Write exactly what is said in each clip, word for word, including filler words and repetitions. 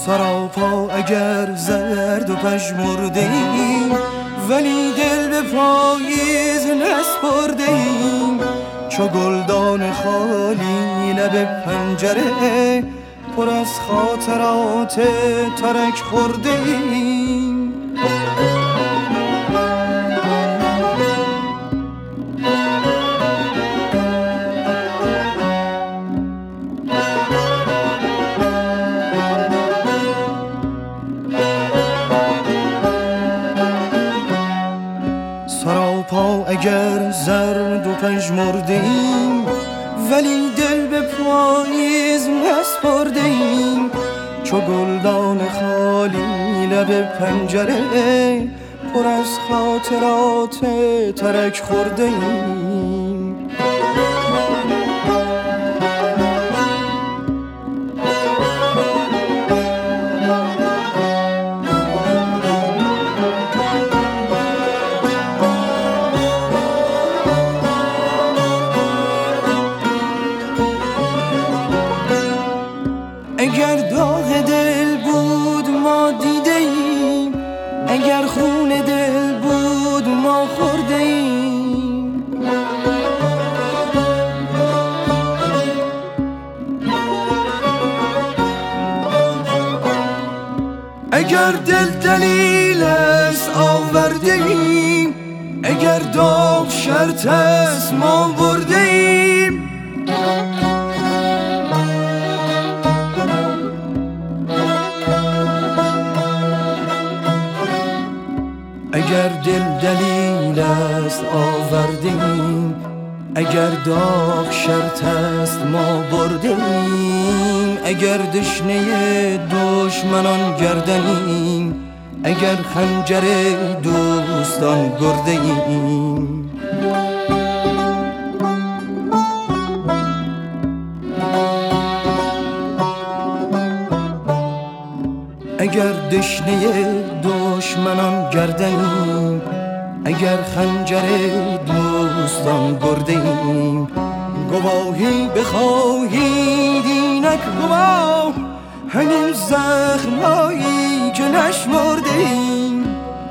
سراپا اگر زرد و پژمرده ایم، ولی دل به پاییز نسپرده ایم. چو گلدان خالی لب پنجره، پر از خاطرات ترک خورده ایم. سراپا اگر زرد و پژمرده ایم، ولی دل به پاییز نسپرده ایم. چو گلدان خالی لب پنجره، پر از خاطرات ترک خورده ایم. اگر داغ دل بود ما دیده ایم، اگر خون دل بود ما خورده ایم. اگر دل دلیل است آورده ایم، اگر داغ شرط است ما برده ایم. اگر دل دلیل است آوردیم، اگر داغ شرط است ما بردیم. اگر دشنه دشمنان گردنیم، اگر خنجر دوستان برده ایم. اگر دشنه دشمنان گردنیم، اگر خنجر دوستان برده ایم. گواهی بخواهید اینک گواه، همین زخمایی که نشمرده ایم.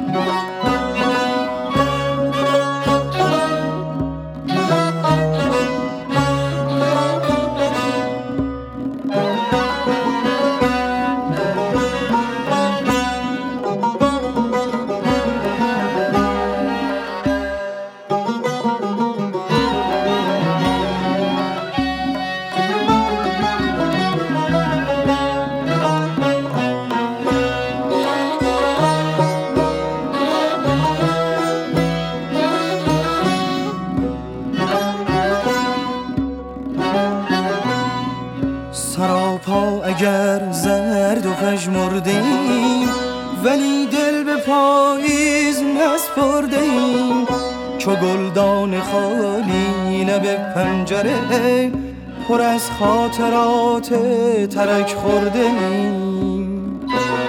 سراپا اگر زرد و پژمرده ایم، ولی دل به پاییز نسپرده ایم. چو گلدان خالی لب پنجره، پر از خاطرات ترک خورده ایم.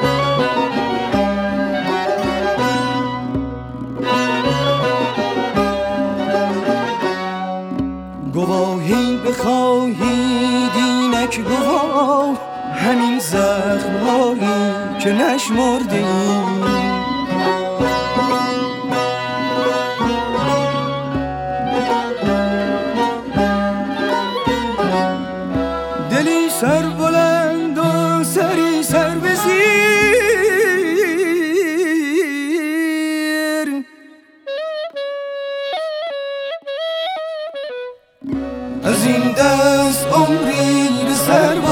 گواهی بخواهید اینک گواه، همین زخمهایی که نشمردیم. دلی سر بلند و سری سر به زیر، از این دست عمری به سر